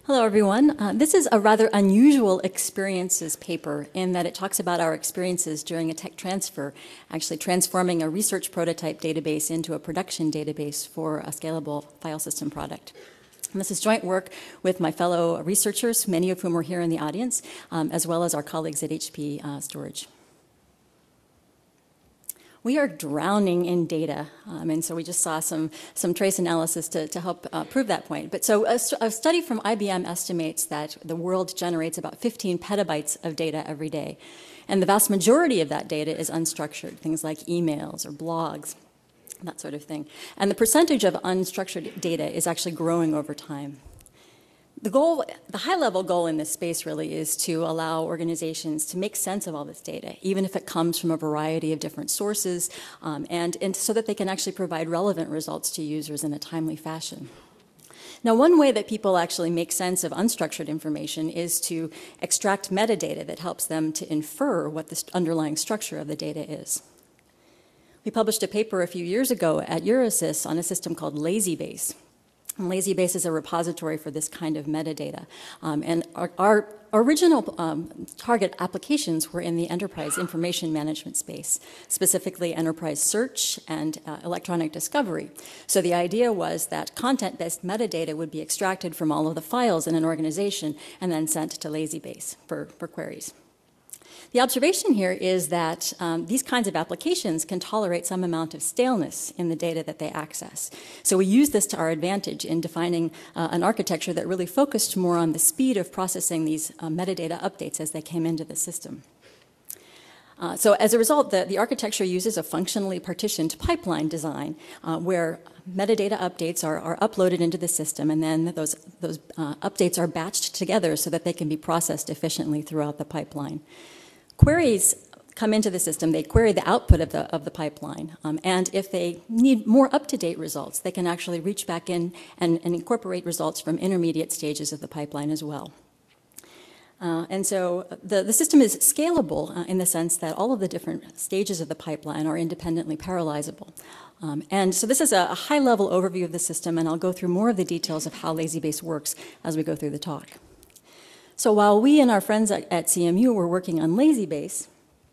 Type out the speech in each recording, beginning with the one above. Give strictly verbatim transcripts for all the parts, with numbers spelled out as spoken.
Hello, everyone. Uh, this is a rather unusual experiences paper in that it talks about our experiences during a tech transfer, actually transforming a research prototype database into a production database for a scalable file system product. And this is joint work with my fellow researchers, many of whom are here in the audience, um, as well as our colleagues at H P uh, Storage. We are drowning in data, um, and so we just saw some, some trace analysis to, to help uh, prove that point. But so a, a study from I B M estimates that the world generates about fifteen petabytes of data every day. And the vast majority of that data is unstructured, things like emails or blogs, that sort of thing. And the percentage of unstructured data is actually growing over time. The goal, the high-level goal in this space really is to allow organizations to make sense of all this data, even if it comes from a variety of different sources, um, and, and so that they can actually provide relevant results to users in a timely fashion. Now, one way that people actually make sense of unstructured information is to extract metadata that helps them to infer what the underlying structure of the data is. We published a paper a few years ago at Eurosys on a system called LazyBase. And LazyBase is a repository for this kind of metadata. Um, and our, our original um, target applications were in the enterprise information management space, specifically enterprise search and uh, electronic discovery. So the idea was that content-based metadata would be extracted from all of the files in an organization and then sent to LazyBase for, for queries. The observation here is that um, these kinds of applications can tolerate some amount of staleness in the data that they access. So we use this to our advantage in defining uh, an architecture that really focused more on the speed of processing these uh, metadata updates as they came into the system. Uh, so as a result, the, the architecture uses a functionally partitioned pipeline design uh, where metadata updates are, are uploaded into the system, and then those, those uh, updates are batched together so that they can be processed efficiently throughout the pipeline. Queries come into the system, they query the output of the, of the pipeline, um, and if they need more up-to-date results, they can actually reach back in and, and incorporate results from intermediate stages of the pipeline as well. Uh, and so the, the system is scalable uh, in the sense that all of the different stages of the pipeline are independently parallelizable. Um, and so this is a, a high-level overview of the system, and I'll go through more of the details of how LazyBase works as we go through the talk. So while we and our friends at, at C M U were working on LazyBase,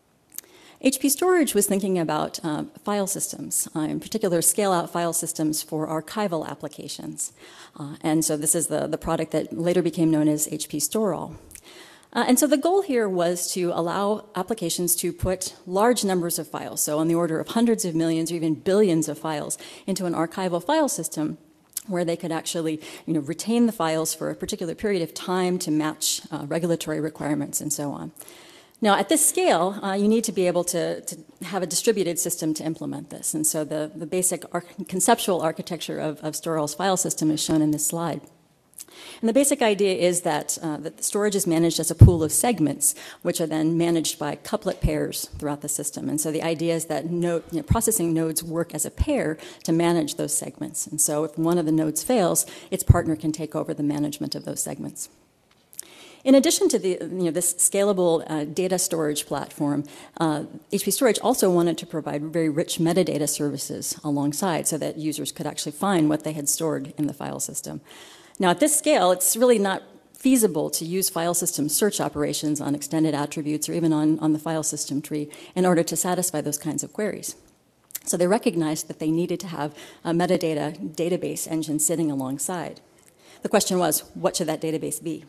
H P Storage was thinking about uh, file systems, uh, in particular scale-out file systems for archival applications. Uh, and so this is the, the product that later became known as H P Storall. Uh, and so the goal here was to allow applications to put large numbers of files, so on the order of hundreds of millions or even billions of files, into an archival file system where they could actually, you know, retain the files for a particular period of time to match uh, regulatory requirements and so on. Now, at this scale, uh, you need to be able to, to have a distributed system to implement this. And so the, the basic ar conceptual architecture of, of Storall's file system is shown in this slide. And the basic idea is that, uh, that the storage is managed as a pool of segments, which are then managed by couplet pairs throughout the system. And so the idea is that node, you know, processing nodes work as a pair to manage those segments. And so if one of the nodes fails, its partner can take over the management of those segments. In addition to the, you know, this scalable uh, data storage platform, uh, H P Storage also wanted to provide very rich metadata services alongside so that users could actually find what they had stored in the file system. Now, at this scale, it's really not feasible to use file system search operations on extended attributes or even on, on the file system tree in order to satisfy those kinds of queries. So they recognized that they needed to have a metadata database engine sitting alongside. The question was, what should that database be?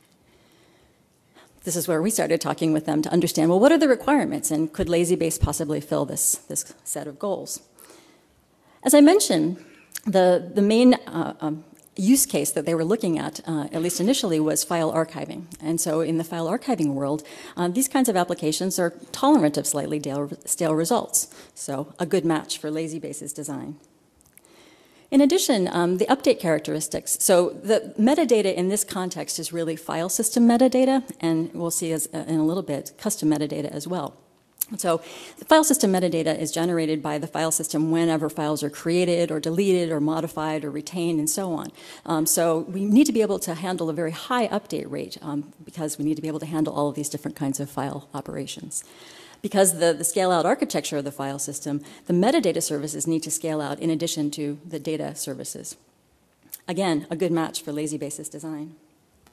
This is where we started talking with them to understand, well, what are the requirements, and could LazyBase possibly fill this, this set of goals? As I mentioned, the, the main uh, um, use case that they were looking at, uh, at least initially, was file archiving. And so in the file archiving world, uh, these kinds of applications are tolerant of slightly stale results. So a good match for LazyBase's design. In addition, um, the update characteristics. So the metadata in this context is really file system metadata, and we'll see as, uh, in a little bit custom metadata as well. So the file system metadata is generated by the file system whenever files are created or deleted or modified or retained and so on. Um, so we need to be able to handle a very high update rate um, because we need to be able to handle all of these different kinds of file operations. Because the, the scale-out architecture of the file system, the metadata services need to scale out in addition to the data services. Again, a good match for LazyBase's design.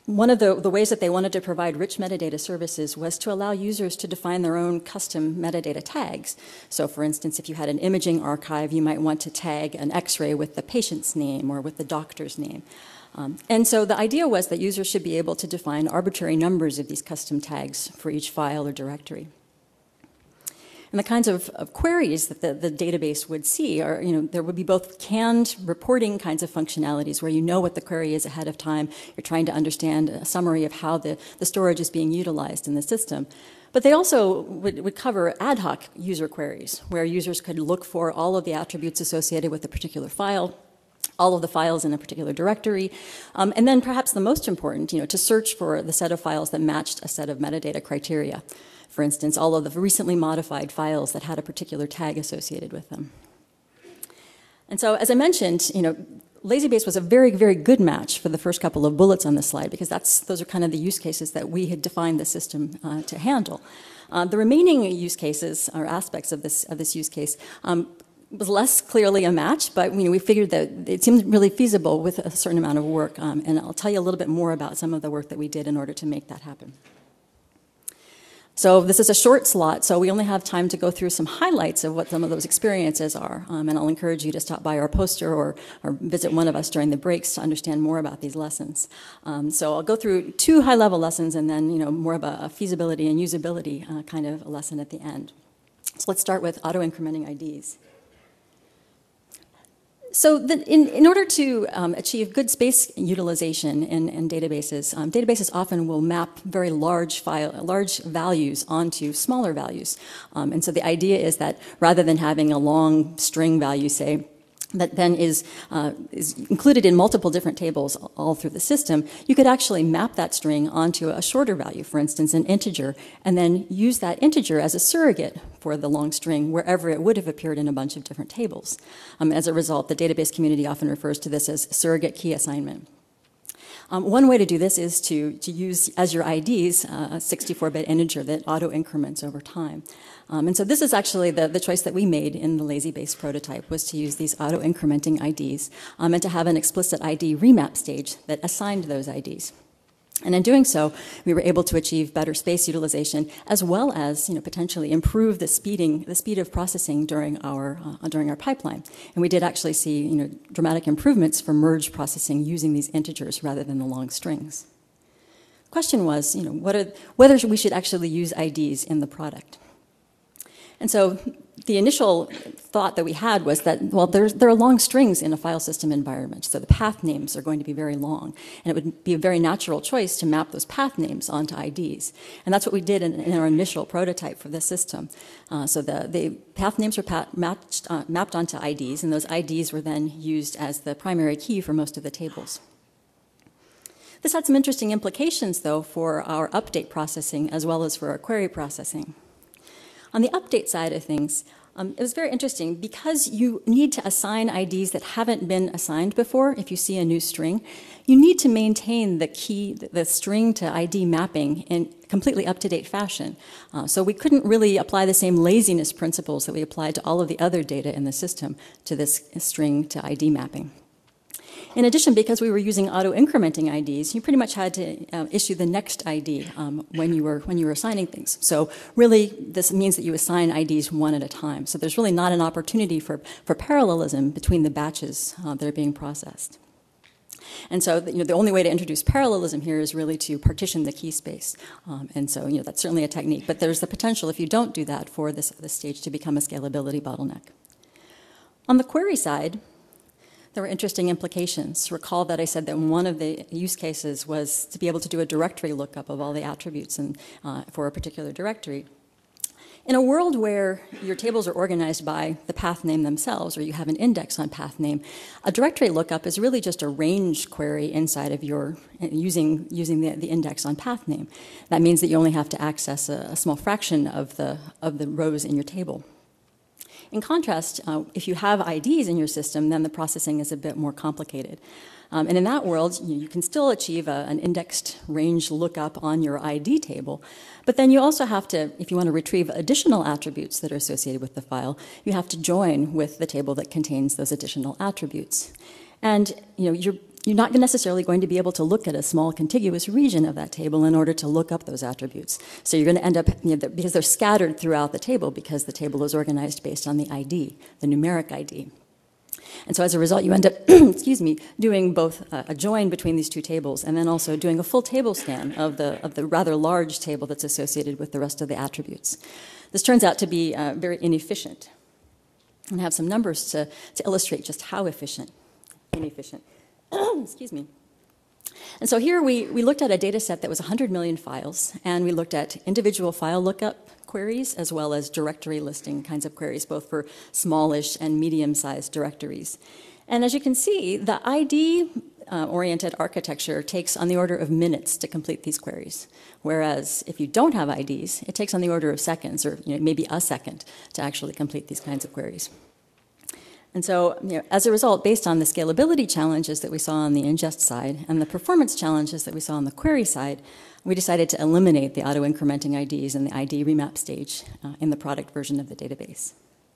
one of the, the ways that they wanted to provide rich metadata services was to allow users to define their own custom metadata tags. So for instance, if you had an imaging archive, you might want to tag an X-ray with the patient's name or with the doctor's name. Um, and so the idea was that users should be able to define arbitrary numbers of these custom tags for each file or directory. And the kinds of, of queries that the, the database would see are, you know, there would be both canned reporting kinds of functionalities where you know what the query is ahead of time. You're trying to understand a summary of how the, the storage is being utilized in the system. But they also would, would cover ad hoc user queries where users could look for all of the attributes associated with a particular file, all of the files in a particular directory, um, and then perhaps the most important, you know, to search for the set of files that matched a set of metadata criteria. For instance, all of the recently modified files that had a particular tag associated with them. And so, as I mentioned, you know, LazyBase was a very, very good match for the first couple of bullets on this slide because that's, those are kind of the use cases that we had defined the system uh, to handle. Uh, the remaining use cases or aspects of this, of this use case um, was less clearly a match, but you know, we figured that it seemed really feasible with a certain amount of work, um, and I'll tell you a little bit more about some of the work that we did in order to make that happen. So this is a short slot, so we only have time to go through some highlights of what some of those experiences are, um, and I'll encourage you to stop by our poster or, or visit one of us during the breaks to understand more about these lessons. Um, so I'll go through two high-level lessons and then you know, more of a, a feasibility and usability uh, kind of a lesson at the end. So let's start with auto-incrementing I Ds. So the, in, in order to um, achieve good space utilization in, in databases, um, databases often will map very large file, large values onto smaller values. Um, and so the idea is that rather than having a long string value, say, that then is, uh, is included in multiple different tables all through the system, you could actually map that string onto a shorter value, for instance, an integer, and then use that integer as a surrogate for the long string wherever it would have appeared in a bunch of different tables. Um, as a result, the database community often refers to this as surrogate key assignment. Um, one way to do this is to, to use as your I Ds uh, a sixty-four bit integer that auto-increments over time. Um, and so this is actually the, the choice that we made in the LazyBase prototype, was to use these auto-incrementing I Ds um, and to have an explicit I D remap stage that assigned those I Ds. And in doing so, we were able to achieve better space utilization as well as, you know, potentially improve the speeding, the speed of processing during our uh, during our pipeline. And we did actually see, you know, dramatic improvements for merge processing using these integers rather than the long strings. The question was, you know, what are, whether we should actually use I Ds in the product. And so the initial thought that we had was that, well, there's, there are long strings in a file system environment, so the path names are going to be very long, and it would be a very natural choice to map those path names onto I Ds. And that's what we did in, in our initial prototype for this system. Uh, so the, the path names were pat, matched, uh, mapped onto I Ds, and those I Ds were then used as the primary key for most of the tables. This had some interesting implications, though, for our update processing as well as for our query processing. On the update side of things, um, it was very interesting because you need to assign I Ds that haven't been assigned before. If you see a new string, you need to maintain the key, the string to I D mapping in completely up-to-date fashion. Uh, so we couldn't really apply the same laziness principles that we applied to all of the other data in the system to this string to I D mapping. In addition, because we were using auto-incrementing I Ds, you pretty much had to uh, issue the next I D um, when you were when you were assigning things. So really, this means that you assign I Ds one at a time. So there's really not an opportunity for, for parallelism between the batches uh, that are being processed. And so, you know, the only way to introduce parallelism here is really to partition the key space. Um, and so, you know, that's certainly a technique. But there's the potential, if you don't do that, for this, this stage to become a scalability bottleneck. On the query side, there were interesting implications. Recall that I said that one of the use cases was to be able to do a directory lookup of all the attributes and, uh, for a particular directory. In a world where your tables are organized by the path name themselves, or you have an index on path name, a directory lookup is really just a range query inside of your, using, using the, the index on path name. That means that you only have to access a, a small fraction of the, of the rows in your table. In contrast, uh, if you have I Ds in your system, then the processing is a bit more complicated. Um, and in that world, you, you can still achieve a, an indexed range lookup on your I D table. But then you also have to, if you want to retrieve additional attributes that are associated with the file, you have to join with the table that contains those additional attributes. And you know, you're you're not necessarily going to be able to look at a small contiguous region of that table in order to look up those attributes. So you're going to end up, you know, because they're scattered throughout the table because the table is organized based on the I D, the numeric I D. And so as a result, you end up, excuse me, doing both a join between these two tables and then also doing a full table scan of the, of the rather large table that's associated with the rest of the attributes. This turns out to be uh, very inefficient. And I have some numbers to, to illustrate just how efficient, inefficient. Excuse me. And so here we, we looked at a data set that was one hundred million files, and we looked at individual file lookup queries as well as directory listing kinds of queries, both for smallish and medium-sized directories. And as you can see, the I D-oriented uh, architecture takes on the order of minutes to complete these queries, whereas if you don't have I Ds, it takes on the order of seconds, or you know, maybe a second, to actually complete these kinds of queries. And so, you know, as a result, based on the scalability challenges that we saw on the ingest side and the performance challenges that we saw on the query side, we decided to eliminate the auto-incrementing I Ds in the I D remap stage uh, in the product version of the database.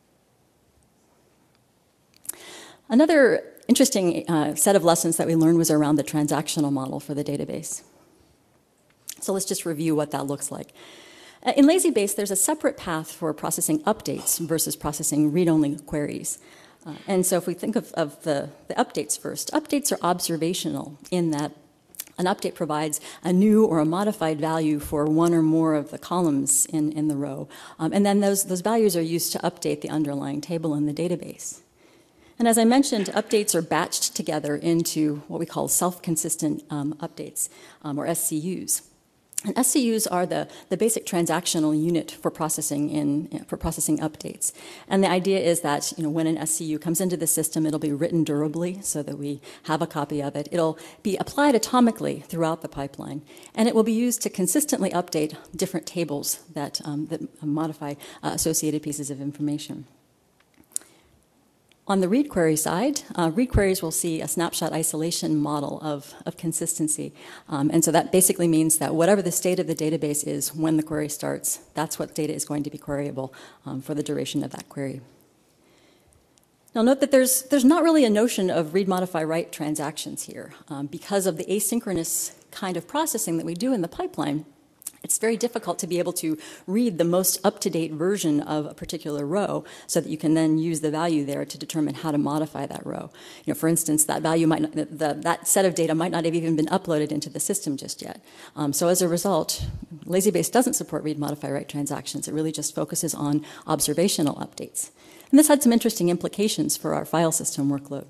Another interesting uh, set of lessons that we learned was around the transactional model for the database. So let's just review what that looks like. Uh, in Lazybase, there's a separate path for processing updates versus processing read-only queries. Uh, and so if we think of, of the, the updates first, updates are observational in that an update provides a new or a modified value for one or more of the columns in, in the row. Um, and then those, those values are used to update the underlying table in the database. And as I mentioned, updates are batched together into what we call self-consistent um, updates, um, or S C Us. And S C Us are the, the basic transactional unit for processing in for processing updates. And the idea is that, you know, when an S C U comes into the system, it'll be written durably so that we have a copy of it. It'll be applied atomically throughout the pipeline, and it will be used to consistently update different tables that um, that modify uh, associated pieces of information. On the read query side, uh, read queries will see a snapshot isolation model of, of consistency. Um, and so that basically means that whatever the state of the database is when the query starts, that's what data is going to be queryable um, for the duration of that query. Now note that there's, there's not really a notion of read, modify, write transactions here. Um, because of the asynchronous kind of processing that we do in the pipeline, it's very difficult to be able to read the most up-to-date version of a particular row so that you can then use the value there to determine how to modify that row. You know, for instance, that value might not, the, that set of data might not have even been uploaded into the system just yet. Um, so as a result, Lazybase doesn't support read, modify, write transactions. It really just focuses on observational updates. And this had some interesting implications for our file system workload.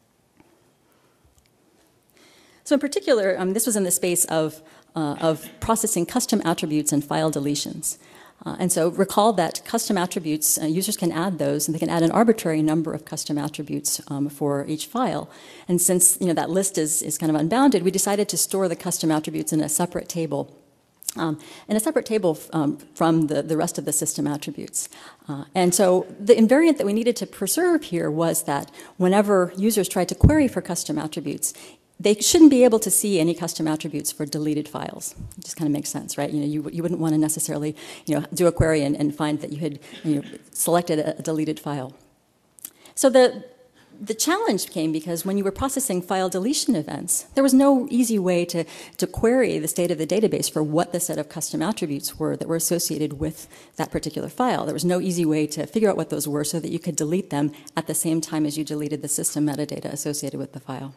So in particular, um, this was in the space of Uh, of processing custom attributes and file deletions. Uh, and so recall that custom attributes, uh, users can add those, and they can add an arbitrary number of custom attributes um, for each file. And since you know, that list is, is kind of unbounded, we decided to store the custom attributes in a separate table, um, in a separate table um, from the, the rest of the system attributes. Uh, and so the invariant that we needed to preserve here was that whenever users tried to query for custom attributes, they shouldn't be able to see any custom attributes for deleted files. It just kind of makes sense, right? You know, you, you wouldn't want to necessarily, you know, do a query and, and find that you had, you know, selected a, a deleted file. So the the challenge came because when you were processing file deletion events, there was no easy way to to query the state of the database for what the set of custom attributes were that were associated with that particular file. There was no easy way to figure out what those were so that you could delete them at the same time as you deleted the system metadata associated with the file.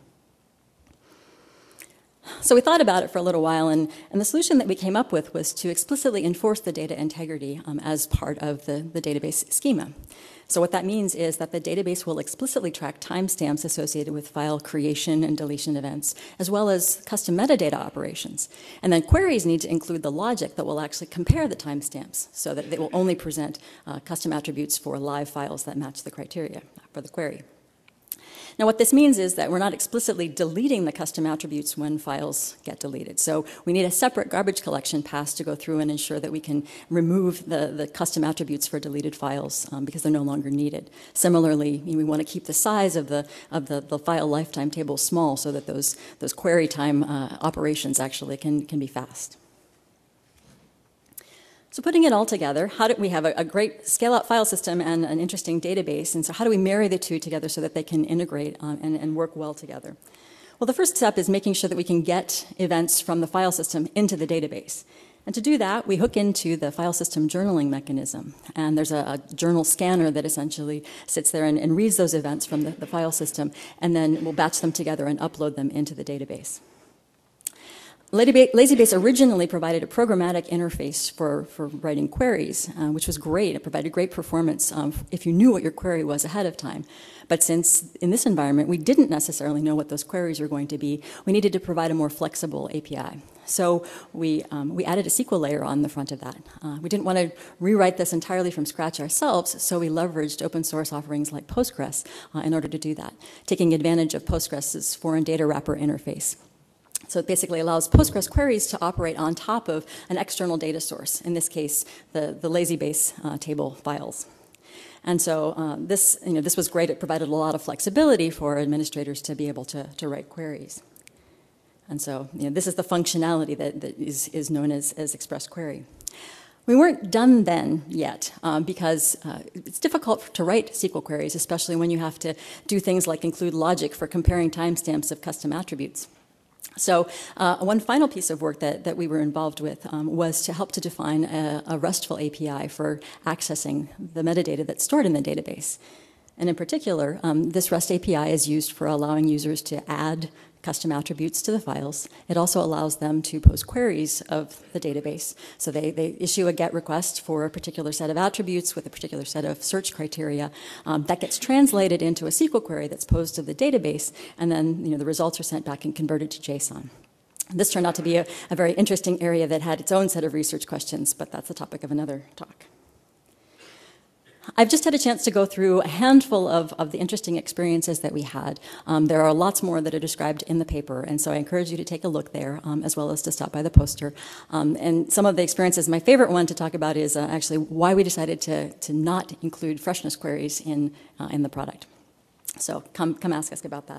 So we thought about it for a little while, and, and the solution that we came up with was to explicitly enforce the data integrity um, as part of the, the database schema. So what that means is that the database will explicitly track timestamps associated with file creation and deletion events, as well as custom metadata operations. And then queries need to include the logic that will actually compare the timestamps so that they will only present uh, custom attributes for live files that match the criteria for the query. Now, what this means is that we're not explicitly deleting the custom attributes when files get deleted. So we need a separate garbage collection pass to go through and ensure that we can remove the, the custom attributes for deleted files um, because they're no longer needed. Similarly, we want to keep the size of the, of the, the file lifetime table small so that those, those query time uh, operations actually can, can be fast. So putting it all together, how do we have a, a great scale-out file system and an interesting database, and so how do we marry the two together so that they can integrate um, and, and work well together? Well, the first step is making sure that we can get events from the file system into the database. And to do that, we hook into the file system journaling mechanism. And there's a, a journal scanner that essentially sits there and, and reads those events from the, the file system, and then we'll batch them together and upload them into the database. Lazybase originally provided a programmatic interface for, for writing queries, uh, which was great. It provided great performance um, if you knew what your query was ahead of time. But since in this environment we didn't necessarily know what those queries were going to be, we needed to provide a more flexible A P I. So we, um, we added a S Q L layer on the front of that. Uh, we didn't want to rewrite this entirely from scratch ourselves, so we leveraged open source offerings like Postgres uh, in order to do that, taking advantage of Postgres's foreign data wrapper interface. So it basically allows Postgres queries to operate on top of an external data source, in this case, the, the Lazybase uh, table files. And so uh, this, you know, this was great. It provided a lot of flexibility for administrators to be able to, to write queries. And so you know, this is the functionality that, that is, is known as, as Express Query. We weren't done then yet um, because uh, it's difficult to write S Q L queries, especially when you have to do things like include logic for comparing timestamps of custom attributes. So uh, one final piece of work that, that we were involved with um, was to help to define a, a RESTful A P I for accessing the metadata that's stored in the database. And in particular, um, this REST A P I is used for allowing users to add custom attributes to the files. It also allows them to post queries of the database. So they, they issue a GET request for a particular set of attributes with a particular set of search criteria. Um, that gets translated into a S Q L query that's posed to the database, and then you know, the results are sent back and converted to JSON. This turned out to be a, a very interesting area that had its own set of research questions, but that's the topic of another talk. I've just had a chance to go through a handful of, of the interesting experiences that we had. Um, there are lots more that are described in the paper, and so I encourage you to take a look there, um, as well as to stop by the poster. Um, and some of the experiences, my favorite one to talk about is uh, actually why we decided to, to not include freshness queries in, uh, in the product. So come, come ask us about that.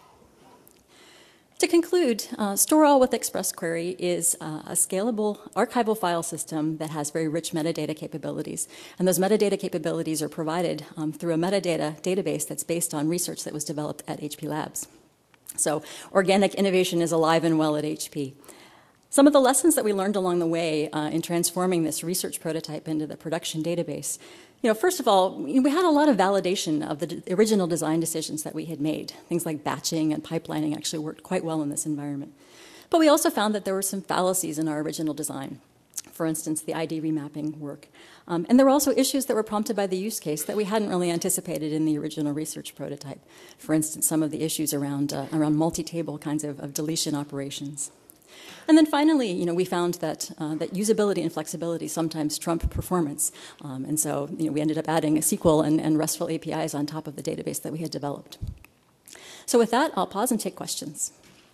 To conclude, uh, StoreAll with Express Query is uh, a scalable archival file system that has very rich metadata capabilities. And those metadata capabilities are provided um, through a metadata database that's based on research that was developed at H P Labs. So organic innovation is alive and well at H P. Some of the lessons that we learned along the way uh, in transforming this research prototype into the production database, you know, first of all, we had a lot of validation of the original design decisions that we had made. Things like batching and pipelining actually worked quite well in this environment. But we also found that there were some fallacies in our original design. For instance, the I D remapping work. Um, and there were also issues that were prompted by the use case that we hadn't really anticipated in the original research prototype. For instance, some of the issues around, uh, around multi-table kinds of, of deletion operations. And then finally, you know, we found that, uh, that usability and flexibility sometimes trump performance. Um, and so you know, we ended up adding a S Q L and, and RESTful A P Is on top of the database that we had developed. So with that, I'll pause and take questions.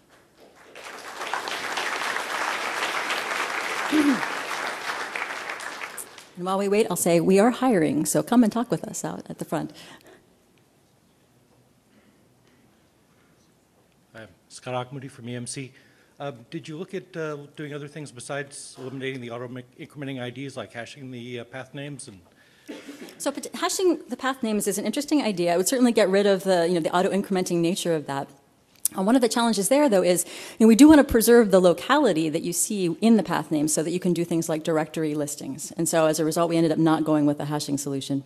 And while we wait, I'll say we are hiring, so come and talk with us out at the front. I'm Scott Akhmudi from E M C. Uh, did you look at uh, doing other things besides eliminating the auto-incrementing I Ds, like hashing the uh, path names? And so hashing the path names is an interesting idea. I would certainly get rid of the, you know, the auto-incrementing nature of that. Uh, one of the challenges there, though, is you know, we do want to preserve the locality that you see in the path name so that you can do things like directory listings. And so as a result, we ended up not going with a hashing solution.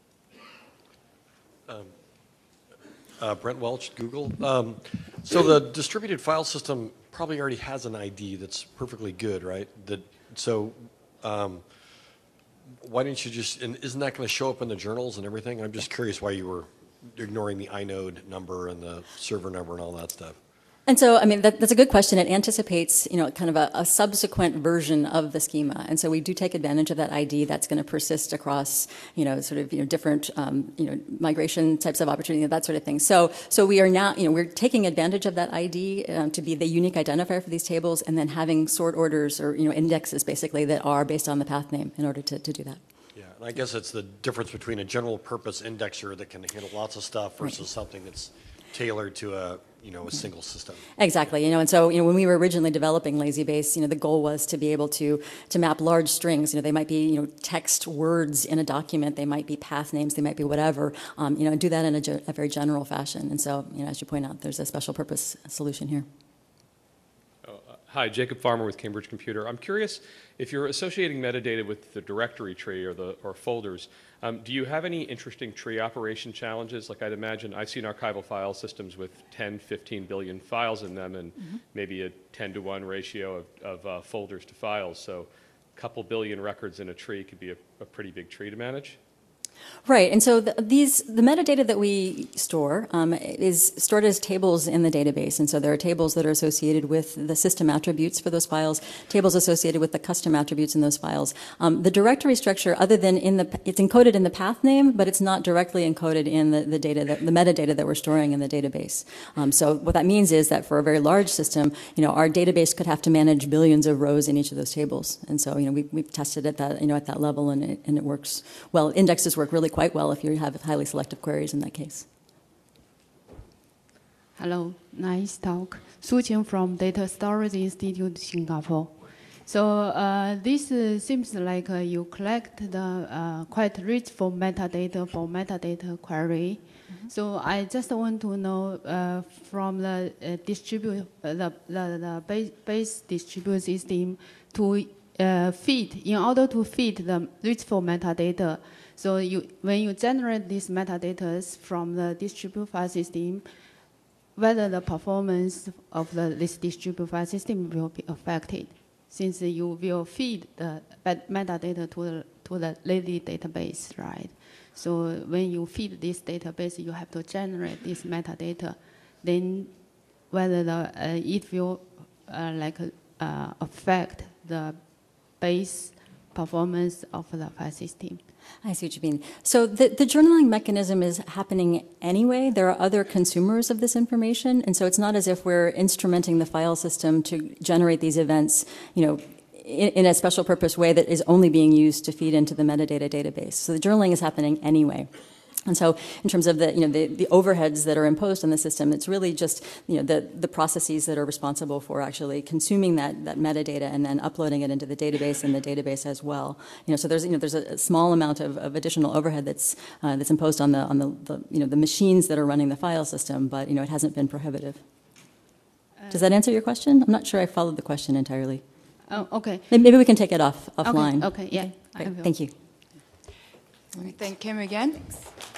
Um, uh, Brent Welch, Google. Um, so the distributed file system probably already has an I D that's perfectly good, right? That, so um, why didn't you just, and isn't that going to show up in the journals and everything? I'm just curious why you were ignoring the inode number and the server number and all that stuff. And so, I mean, that, that's a good question. It anticipates, you know, kind of a, a subsequent version of the schema. And so we do take advantage of that I D that's going to persist across, you know, sort of, you know, different, um, you know, migration types of opportunity, that sort of thing. So, so we are now, you know, we're taking advantage of that I D um, to be the unique identifier for these tables and then having sort orders or, you know, indexes basically that are based on the path name in order to, to do that. Yeah, and I guess it's the difference between a general purpose indexer that can handle lots of stuff versus right. something that's tailored to a you know, a single system. Exactly, you know, and so, you know, when we were originally developing LazyBase, you know, the goal was to be able to to map large strings. You know, they might be, you know, text words in a document, they might be path names, they might be whatever, um, you know, and do that in a, ge- a very general fashion. And so, you know, as you point out, there's a special purpose solution here. Hi, Jacob Farmer with Cambridge Computer. I'm curious if you're associating metadata with the directory tree or the or folders. Um, do you have any interesting tree operation challenges? Like I'd imagine, I've seen archival file systems with ten, fifteen billion files in them, and mm-hmm. maybe a ten to one ratio of, of uh, folders to files. So, a couple billion records in a tree could be a, a pretty big tree to manage. Right, and so the, these the metadata that we store um, is stored as tables in the database, and so there are tables that are associated with the system attributes for those files, tables associated with the custom attributes in those files. Um, the directory structure, other than in the, it's encoded in the path name, but it's not directly encoded in the, the data, that, the metadata that we're storing in the database. Um, so what that means is that for a very large system, you know, our database could have to manage billions of rows in each of those tables, and so you know we, we've tested at that, you know, at that level, and it, and it works well. Indexes work really quite well if you have highly selective queries in that case. Hello, nice talk. Su Qing from Data Storage Institute, Singapore. So uh, this uh, seems like uh, you collect the uh, quite rich for metadata for metadata query. Mm-hmm. So I just want to know uh, from the uh, distribute uh, the, the, the base, base distribute system to uh, feed, in order to feed the rich for metadata. So you, when you generate these metadata from the distribute file system, whether the performance of the, this distribute file system will be affected, since you will feed the metadata to the, to the Lazy database, right? So when you feed this database, you have to generate this metadata. Then whether the, uh, it will uh, like uh, affect the base performance of the file system. I see what you mean. So the, the journaling mechanism is happening anyway. There are other consumers of this information, and so it's not as if we're instrumenting the file system to generate these events, you know, in, in a special purpose way that is only being used to feed into the metadata database. So the journaling is happening anyway. And so in terms of the, you know, the, the overheads that are imposed on the system, it's really just, you know, the, the processes that are responsible for actually consuming that, that metadata and then uploading it into the database and the database as well. You know, so there's, you know, there's a, a small amount of, of additional overhead that's, uh, that's imposed on the, on the, the, you know, the machines that are running the file system, but, you know, it hasn't been prohibitive. Uh, Does that answer your question? I'm not sure I followed the question entirely. Oh, okay. Maybe we can take it off offline. Okay, okay, yeah. Great. Thank you. Thank Kim again. Thanks.